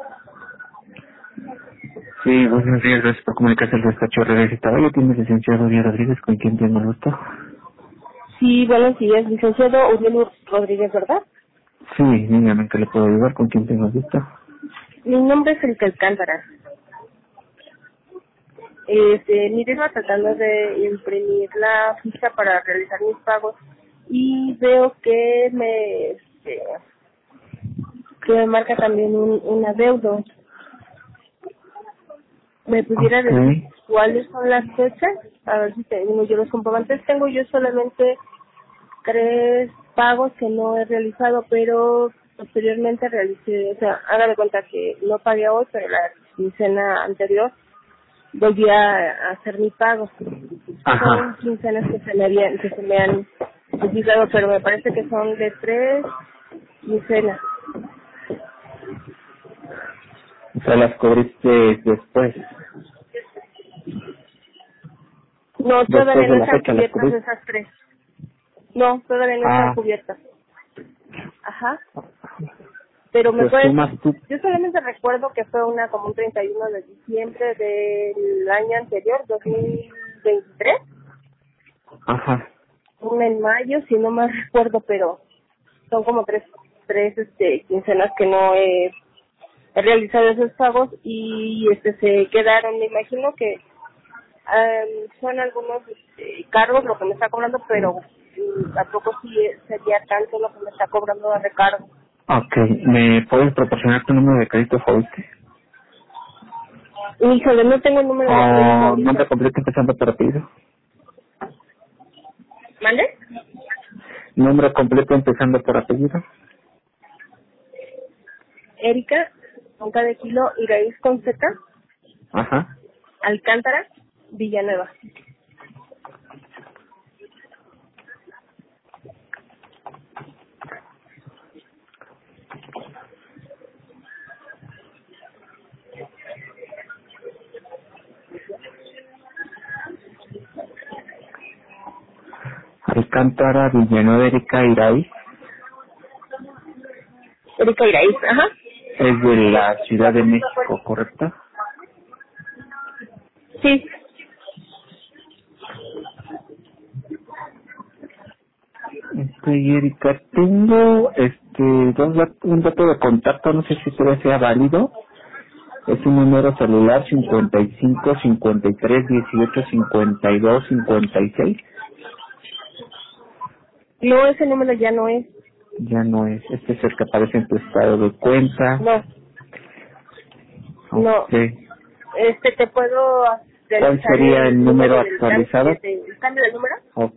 Sí, buenos días, gracias por comunicarse al despacho revisitado. Yo tengo el licenciado Uriel Rodríguez, con quien tengo el gusto. Sí, buenos días, licenciado Uriel Rodríguez, ¿verdad? Sí, dígame ¿en qué le puedo ayudar? ¿Con quién tengo el gusto? Mi nombre es Erika Alcántara. Mire, estaba tratando de imprimir la ficha para realizar mis pagos y veo que me marca también un adeudo. ¿Me pudiera decir Ok, cuáles son las fechas? A ver si tengo yo los comprobantes. Tengo yo solamente 3 pagos que no he realizado, pero posteriormente realicé, o sea, haga de cuenta que no pagué hoy, pero la quincena anterior volví a hacer mi pago. Son ajá. quincenas que se me han olvidado, pero me parece que son de 3 quincenas. O sea, las cubriste después. No, todavía Después de no la están fecha las cubiertas cubriste. esas 3. No, todavía no están Ah, cubiertas. Ajá. Pero me pues puedes, sumas tú. yo solamente recuerdo que fue una como un 31 de diciembre del año anterior, 2023, Ajá. una en mayo, si no me recuerdo, pero son como tres quincenas que no he realizado esos pagos y se quedaron. Me imagino que son algunos cargos lo que me está cobrando, pero tampoco sí sería tanto lo que me está cobrando de recargo. Ok, ¿me puedes proporcionar tu número de crédito favorito? Híjole, no tengo el número de crédito O nombre ahorita. completo empezando por apellido. ¿Mande? Nombre completo empezando por apellido. Erika, con K de kilo, Iraíz con Z, Ajá. Alcántara, Villanueva. Alcántara, Villanueva, Erika Iraí. Erika Iraíz, ajá. Es de la Ciudad de México, ¿correcto? Sí, Erika, tengo un dato de contacto, no sé si todavía sea válido. Es un número celular 55 53 18 52 56. no, ese número ya no es. Ya no es, este es el que aparece en tu estado de cuenta. No, no. Ok. ¿Te puedo ¿Cuál realizar sería el el número número del cambio, actualizado? del cambio del número? Ok.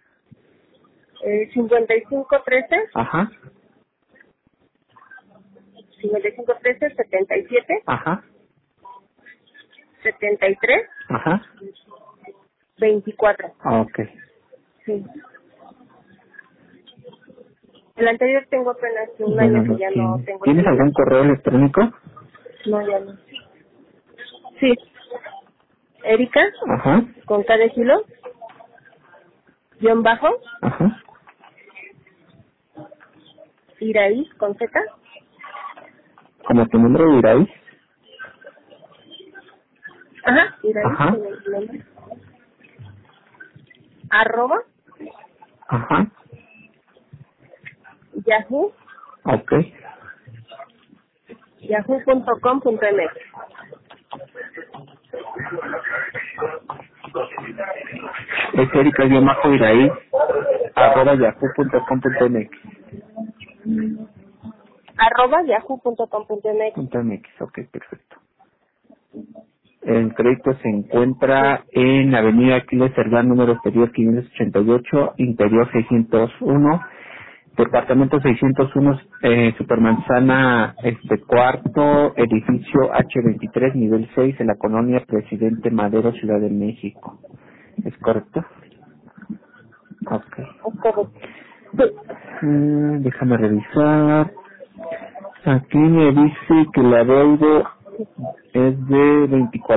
5513, Ajá. 5513, 77, Ajá. 73, Ajá. 24. Ok. Sí. El anterior tengo apenas un Ya año no que lo ya no tienes. tengo ese ¿Tienes número. algún correo electrónico? No, ya no. Sí. Erika, Ajá. con K de kilo, guión bajo, Ajá. Iraíz, con Z, Como tu número de Iraí. ajá, Iraíz, Ajá. con el nombre, arroba, Ajá. yahoo, Ok. yahoo.com.mx. Es Erika-Iraí @yahoo.com.mx. Arroba yahoo.com.mx. .mx, ok, perfecto. El crédito se Sí. encuentra en Avenida Aquiles Cerdán, número exterior 588, interior 601, departamento 601, Supermanzana, cuarto, edificio H23, nivel 6, en la colonia Presidente Madero, Ciudad de México. ¿Es correcto? Ok. Es correcto. Sí. Déjame revisar. Aquí me dice que la deuda es de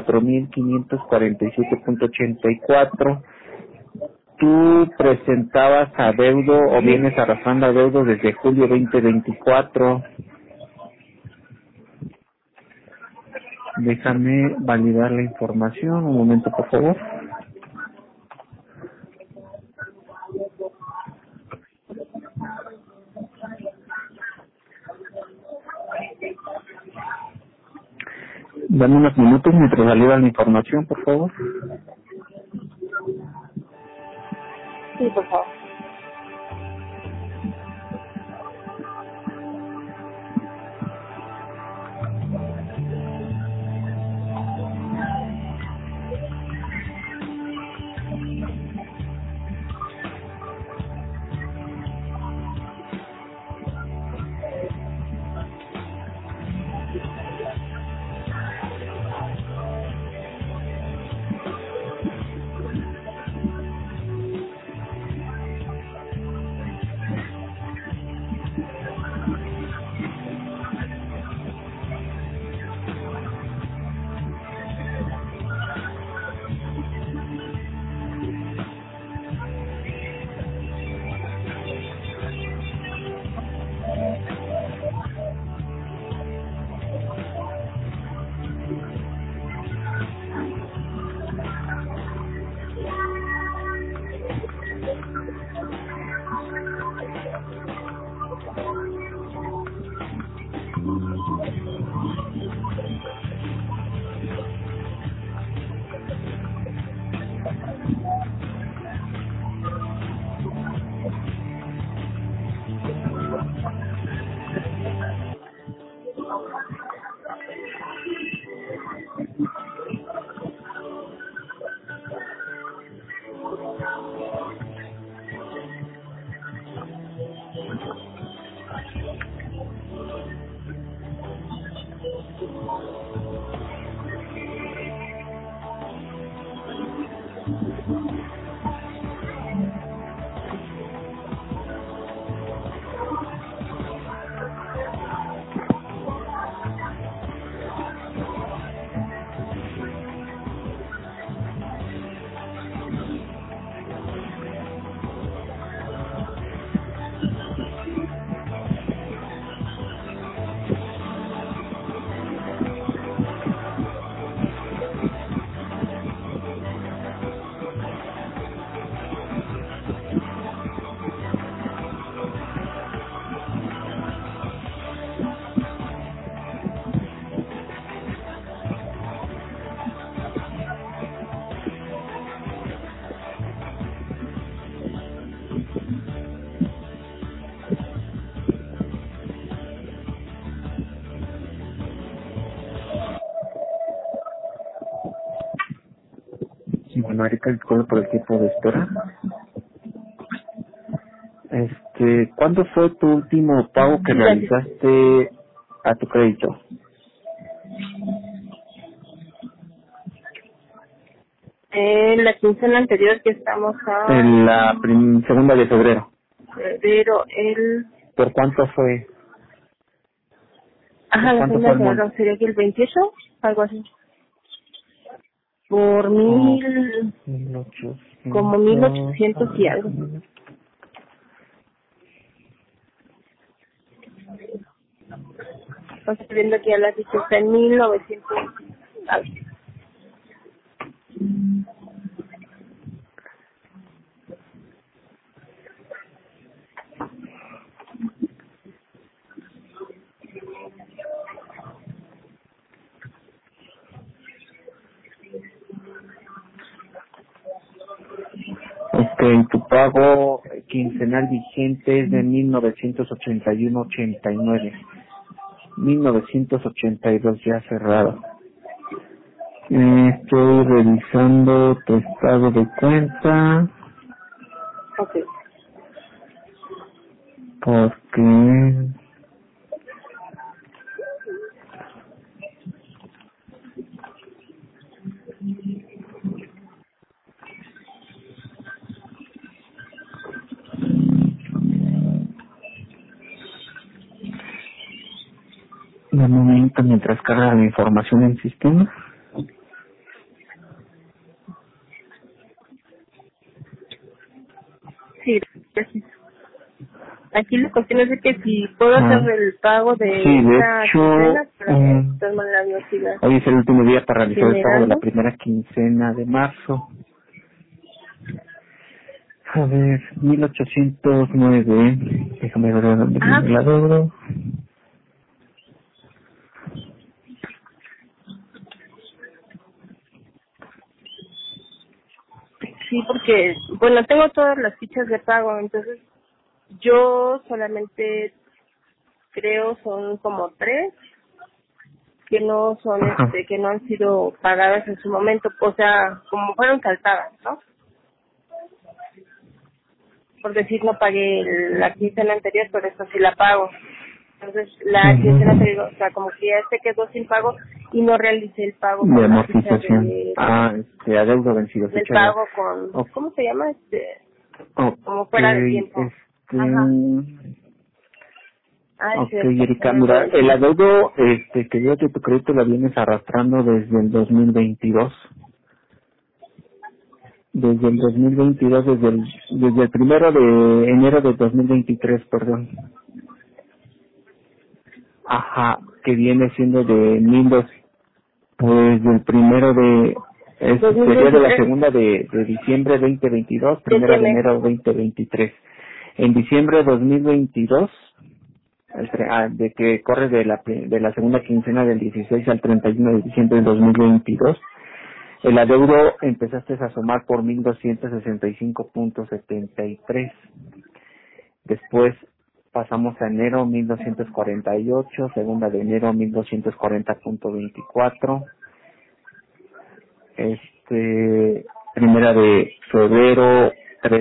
24.547.84. Tú presentabas adeudo o vienes arrastrando adeudo desde julio 2024. Déjame validar la información. Un momento, por favor. Dame unos minutos mientras valida la información, por favor. Sí, por favor. Sí, bueno, Erika, disculpe por el tiempo de espera. ¿Cuándo fue tu último pago que Gracias. realizaste a tu crédito? En la quincena anterior que estamos En a la segunda de febrero. febrero, ¿Por cuánto fue? ajá, ¿Por la cuánto segunda fue de el monto? febrero, sería que el 28, algo así. Por Oh, como 1800. 1800 y algo. Estoy viendo aquí a la ficha está en 1900 algo. Tu pago quincenal vigente es de 1981.89. 1982 ya cerrado. Estoy revisando tu estado de cuenta Ok. porque de momento mientras carga la información en sistema. Sí, gracias. Aquí la cuestión es de que si puedo hacer Ah, el pago de sí, de esta hecho, quincena para que de todas maneras no siga Hoy es el último día para realizar el pago de la generando. primera quincena de marzo. A ver, 1809. Déjame ver dónde Ajá. viene la deuda. Sí, porque, bueno, tengo todas las fichas de pago, entonces yo solamente creo son como 3 que no son, Ajá. que no han sido pagadas en su momento, o sea, como fueron saltadas, ¿no? Por decir, no pagué la quincena anterior, pero esta sí la pago. Entonces, la quincena Ujú. anterior, o sea, como que ya se quedó sin pago y no realicé el pago De con la ficha amortización. Adeudo vencido, del fecha de... pago con, Ok, ¿cómo se llama? Como ok, fuera de tiempo. Ajá. Ah, es ok, cierto, Erika, también por mira, el el tiempo. adeudo que dio que tu crédito la vienes arrastrando desde el 2022. Desde el 2022, desde el 1 de enero de 2023, perdón. Ajá, que viene siendo de 1200, pues del sería de la 2023, segunda de diciembre 2022, ¿de primera qué de mes? enero 2023. En diciembre de 2022, de que corre de la segunda quincena del 16 al 31 de diciembre de 2022, el adeudo empezaste a sumar por 1265.73. Después pasamos a enero 1248, segunda de enero 1240.24, primera de febrero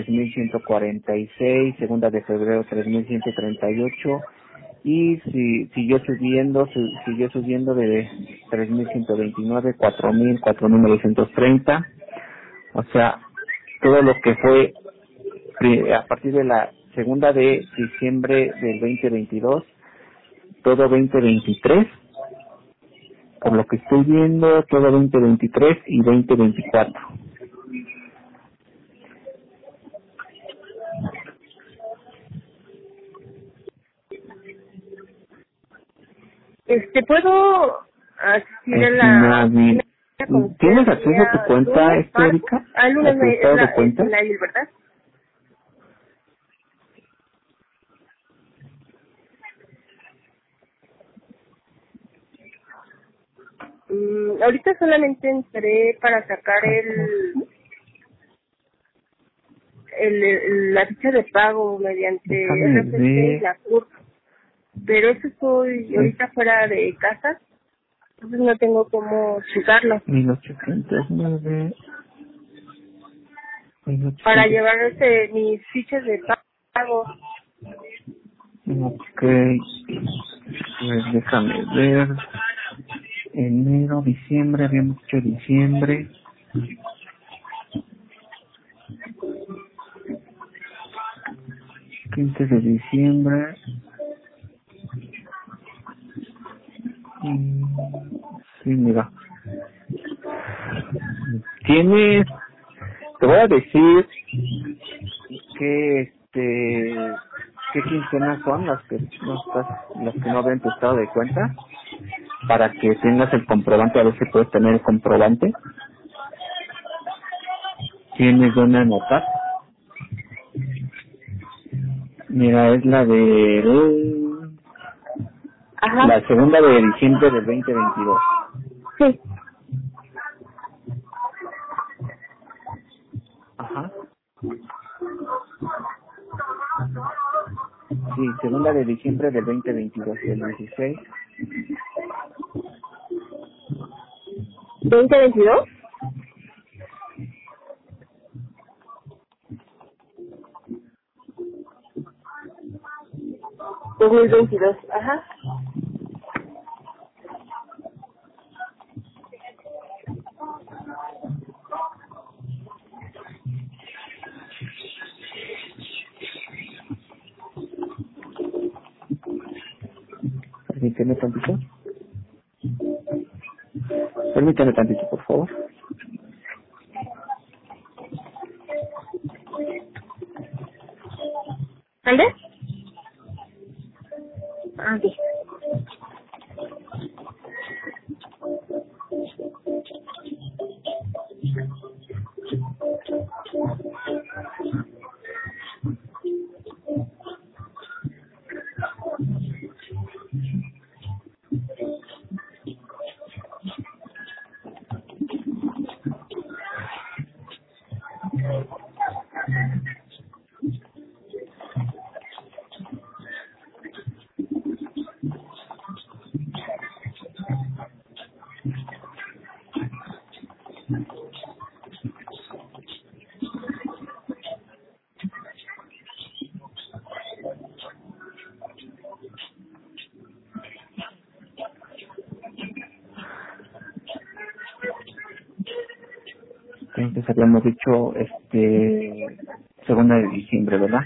3146, segunda de febrero 3138 y siguió subiendo de 3129, 4000, 4930, o sea, todo lo que fue a partir de la segunda de diciembre del 2022, todo 2023, por lo que estoy viendo, todo 2023 y 2024. ¿Puedo asistir a Es la inhábil. oficina con ustedes ¿Tienes el acceso día a tu cuenta, lunes, martes? Erika? Ah, el ¿A lunes tu estado de es cuenta? inhábil, ¿verdad? Ahorita solamente entré para sacar la ficha de pago mediante Déjame RFC y ver. la CURP, pero eso estoy Es ahorita fuera de casa, entonces no tengo cómo checarlo 1809, para 1800. llevar mis fichas de pago. Ok. Pues déjame ver. Enero, diciembre, habíamos dicho diciembre. 15 de diciembre. Mm, Sí, mira. Tienes, te voy a decir que qué quincenas son las que no ven tu estado de cuenta, para que tengas el comprobante, a ver si puedes tener el comprobante. Tienes donde anotar. Mira, es Ajá, la segunda de diciembre del 2022. sí. Ajá. Sí, segunda de diciembre del 2022, el 16. 2022, 2022, ajá. Permíteme tantito. Permíteme tantito, por favor. ¿Ande? Ah, sí. Entonces habíamos dicho, segunda de diciembre, ¿verdad?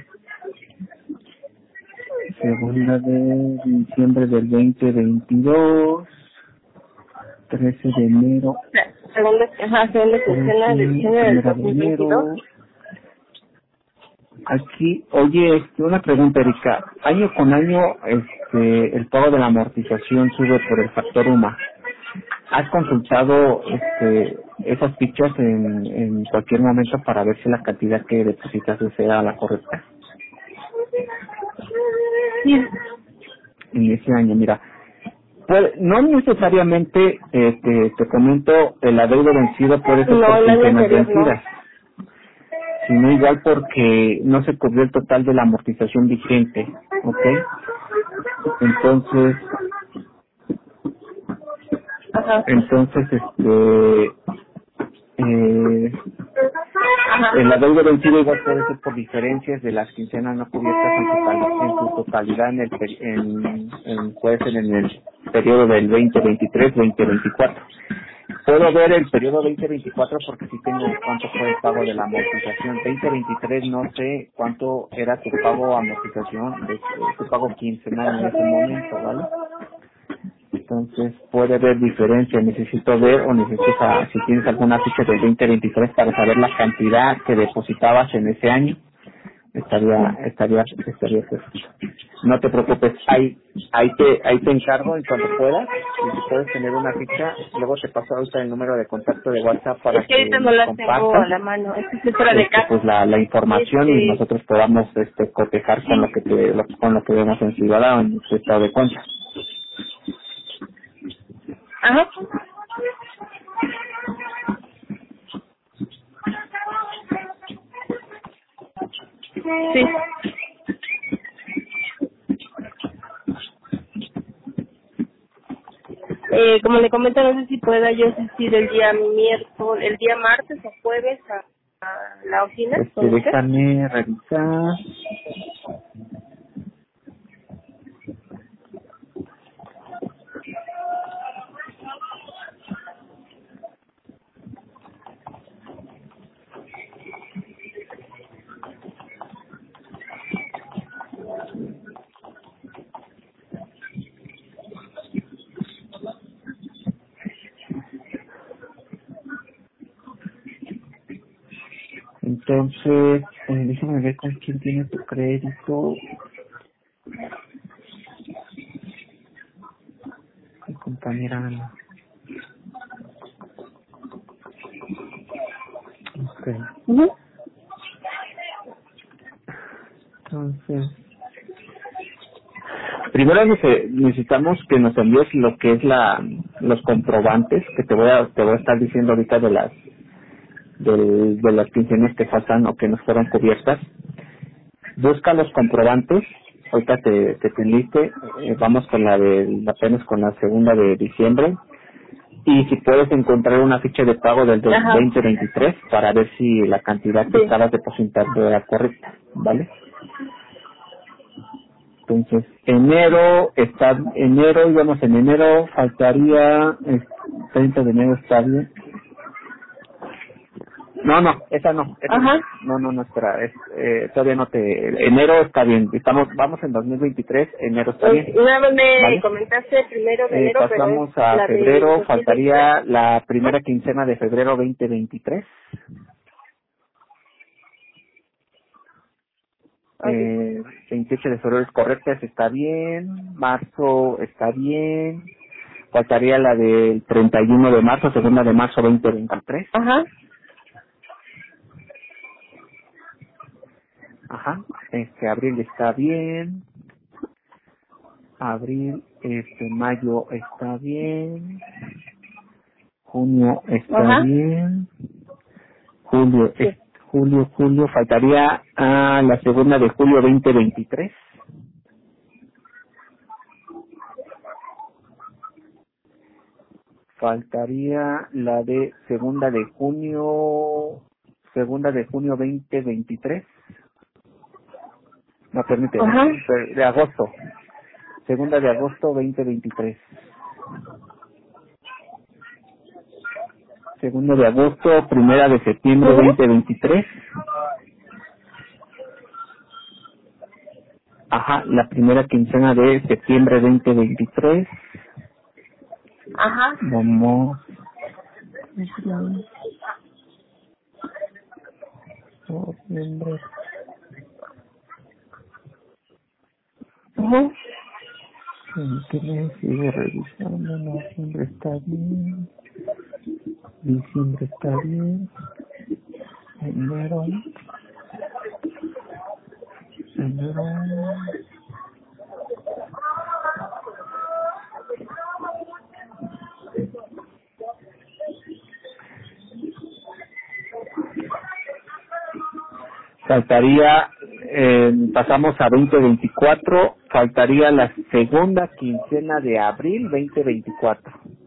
Segunda de diciembre del 2022, 13 de enero, Segunda quincena de diciembre del primera de enero. 2022. Aquí, oye, una pregunta, Erika. Año con año, el pago de la amortización sube por el factor UMA. ¿Has consultado, esas fichas en cualquier momento para ver si la cantidad que depositas sea la correcta? Sí. En ese año, mira, pues, no necesariamente, te comento, el adeudo vencido puede ser No, por el año quincenas anterior no. vencidas, sino igual porque no se cubrió el total de la amortización vigente, ¿ok? Entonces, Ajá. el adeudo vencido igual puede ser por diferencias de las quincenas no cubiertas en su totalidad puede ser en el periodo del 2023-2024. Puedo ver el periodo 2024 porque sí tengo cuánto fue el pago de la amortización. 2023 no sé cuánto era tu pago amortización, tu pago quincenal en ese momento, ¿vale? Entonces puede haber diferencia. Necesito ver o necesitas, si tienes alguna ficha del 2023 para saber la cantidad que depositabas en ese año, estaría perfecto. No te preocupes, ahí te encargo en cuanto puedas, y si puedes tener una ficha, luego te paso ahorita el número de contacto de WhatsApp para Es que ahorita que no nos las tengo a compartas la mano. Es fuera de casa. pues la información y nosotros podamos cotejar con lo que con lo que vemos en Ciudadano en su estado de cuenta. Ajá. Sí. Como le comento, no sé si pueda yo asistir el día martes o jueves a la oficina con usted. Déjame revisar. Entonces, déjame ver con quién tiene tu crédito. Mi compañera Ana. Okay. Ujú. Entonces, primero necesitamos que nos envíes lo que es los comprobantes que te voy a estar diciendo ahorita de las quincenas que faltan o que no fueron cubiertas. Busca los comprobantes. Ahorita te enliste, vamos con apenas con la segunda de diciembre. Y si puedes encontrar una ficha de pago del Ajá. 2023 para ver si la cantidad que Sí. estabas depositando era correcta, ¿vale? Entonces, íbamos en enero, faltaría, 30 de enero está bien. No, esa no, Ajá. no, espera, todavía no enero está bien, vamos en 2023, enero está bien, Nada más me ¿vale? comentaste primero de enero, pero Pasamos es a la de febrero, 2023. faltaría la primera quincena de febrero 2023. 28 de febrero es correcta, esa está bien, marzo está bien, faltaría la del 31 de marzo, segunda de marzo 2023. Ajá. Ajá, abril está bien, mayo está bien, junio está Ajá. bien, julio, Sí. julio, faltaría la segunda de julio 2023. Faltaría la de segunda de junio 2023. No, permíteme, Ajá. de agosto. Segunda de agosto 2023. segundo de agosto, primera de septiembre 2023. Ajá, la primera quincena de septiembre 2023. Ajá. Vamos. Noviembre. Ajá. Que me sigo revisando. Noviembre está bien. Diciembre está bien. Enero. Faltaría, pasamos a 2024, faltaría la segunda quincena de abril 2024.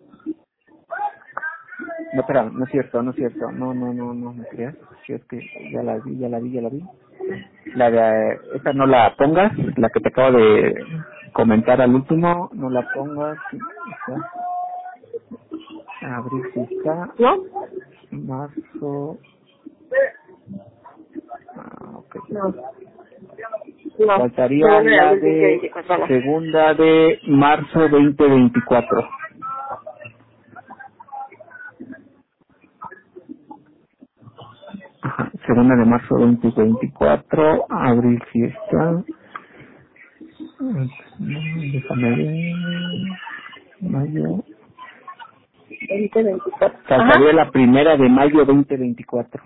No, espera, no es cierto, no, me creas. Si es que ya la vi. La de, esta no la pongas, la que te acabo de comentar al último, no la pongas. Está. Abril sí está. ¿No? Marzo. Ok. No. Faltaría la de segunda de marzo 2024. Ajá, segunda de marzo 2024, abril fiesta. Déjame ver. Mayo. 2024. Faltaría la primera de mayo 2024.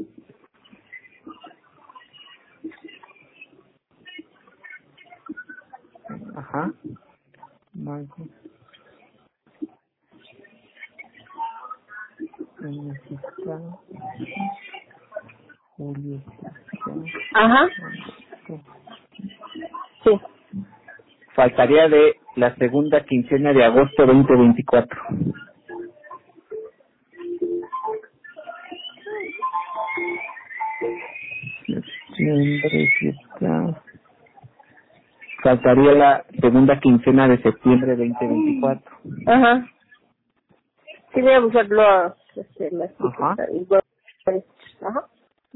Ajá. Mayo. Junio fiesta. Julio fiesta. Ajá. Sí. Faltaría de la segunda quincena de agosto 2024. Septiembre fiesta. Faltaría la segunda quincena de septiembre 2024. Ajá. Sí, voy a buscarlo. Ajá. Ajá.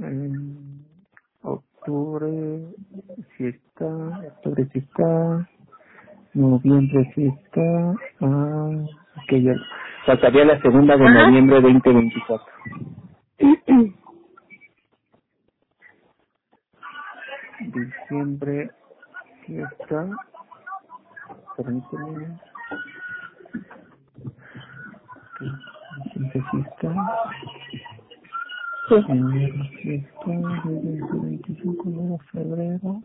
Octubre fiesta. Noviembre fiesta. Que ya faltaría la segunda de noviembre 2024. Diciembre fiesta. Permíteme. Diciembre fiesta. Sí. Enero fiesta. 25 de febrero.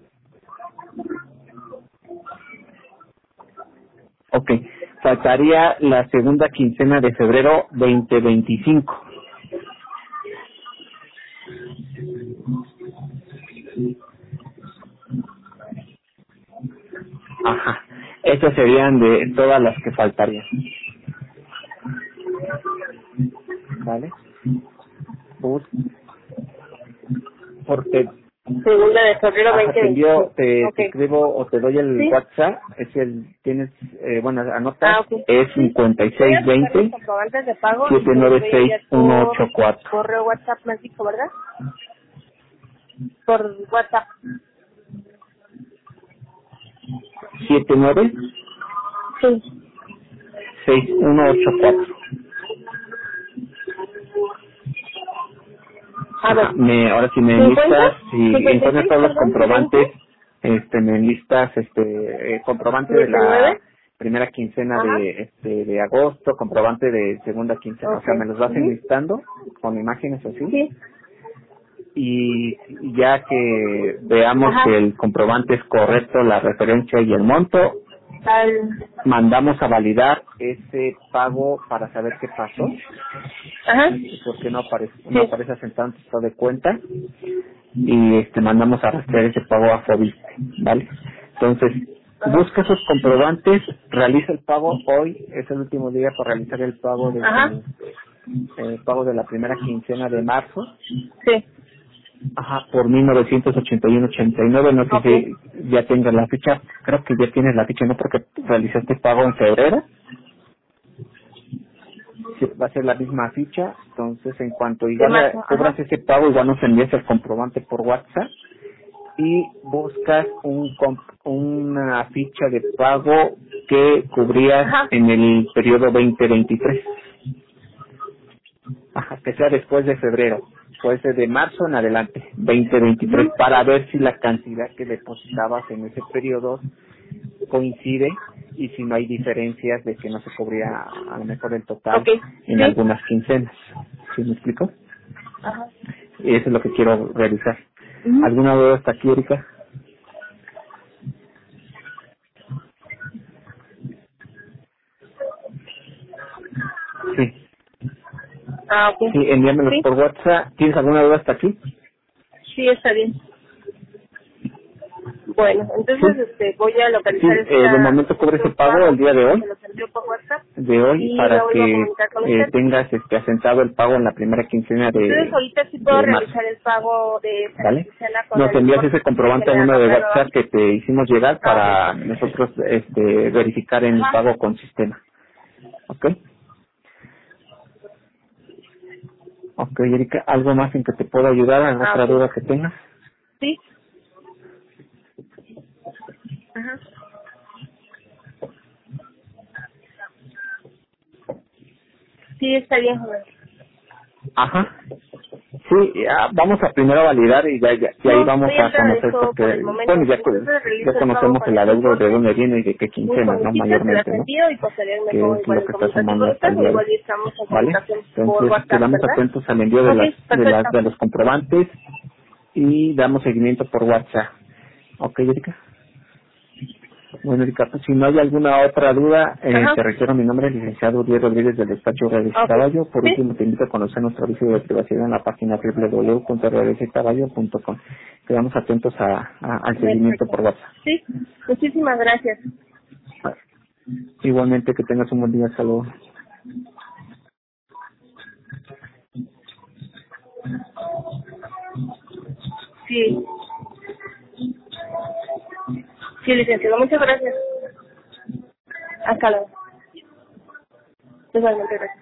Ok, faltaría la segunda quincena de febrero 2025. Ajá, esas serían de todas las que faltarían. ¿Vale? Porque Segunda de febrero 2025. te escribo o te doy el WhatsApp, es tienes, anota, es 5620 comprobantes de pago 796184. Correo WhatsApp me has dicho, ¿verdad? Por WhatsApp. 79 Sí. 6184. A ver. Ahora si me enlistas, si encuentras todos los comprobantes, me enlistas comprobante de la primera quincena de agosto, comprobante de segunda quincena, o sea, me los vas enlistando con imágenes así. Sí. Y ya que veamos que el comprobante es correcto, la referencia y el monto, mandamos a validar ese pago para saber qué pasó. Ajá. Porque no aparece asentado en tu estado de cuenta, y mandamos a rastrear ese pago a Fobiste, ¿vale? Entonces, busca esos comprobantes, realiza el pago hoy, es el último día para realizar el pago pago de la primera quincena de marzo. Sí. Ajá, por 1981.89, no sé si ya tengas la ficha, creo que ya tienes la ficha, ¿no? Porque realizaste pago en febrero. va a ser la misma ficha. Entonces, en cuanto De igual marzo, cobras ese pago, igual nos envías el comprobante por WhatsApp y buscas una ficha de pago que cubrías Ajá. en el periodo 2023. Ajá, que sea después de febrero, puede ser de marzo en adelante, 2023, Ujú. para ver si la cantidad que depositabas en ese periodo coincide y si no hay diferencias de que no se cubría a lo mejor el total Ok, en sí. algunas quincenas. ¿Sí me explico? Ajá. Y eso es lo que quiero realizar. Ujú. ¿Alguna duda hasta aquí, Erika? Sí. Ah, ok. Sí, envíamelos Sí, por WhatsApp. ¿Tienes alguna duda hasta aquí? sí, está bien. Bueno, Sí. entonces voy a Sí, localizar de momento cobre ese estos pago el pagos, día de hoy, se los envío por WhatsApp y me para vuelvo a que comunicar con usted. tengas asentado el pago en la primera quincena Entonces ahorita sí puedo de marzo, realizar el pago de esta ¿vale? quincena con Nos el envías número ese que comprobante al me número de arroja nueva WhatsApp que ficha. te hicimos llegar Ah, ok. para nosotros verificar el Ajá. pago con sistema, ¿ok? Ok, Erika, ¿algo más en que te pueda ayudar? ¿Alguna Ah, otra ok. duda que tengas? Sí. Ajá. Sí, está bien, joven. Ajá. Sí, ya vamos a primero validar y y ahí No, vamos voy a a conocer eso por el porque, momento. bueno, Entonces ya realizo el pago conocemos con el ese adeudo de importe, dónde viene y de qué busco quincena, mis ¿no? citas, se las Mayormente, ¿no? envío y posteriormente me Que pongo es igual lo en que está comunicación con sumando hasta usted el o día de hoy, igual ya estamos en ¿vale? comunicación por Entonces, WhatsApp, quedamos ¿verdad? atentos al envío Ok, perfecto. de los comprobantes y damos seguimiento por WhatsApp. ¿Ok, Erika? Bueno, Erika, pues si no hay alguna otra duda, Ajá. te reitero mi nombre, licenciado Uriel Rodríguez del despacho Redes Ok. Caballo. Por Sí. último, te invito a conocer nuestro servicio de privacidad en la página www.redescaballo.com. Quedamos atentos al seguimiento Perfecto. por WhatsApp. Sí. Muchísimas gracias. Igualmente, que tengas un buen día. Saludos. Sí. Sí, licenciado. Muchas gracias. Hasta luego. Igualmente, gracias.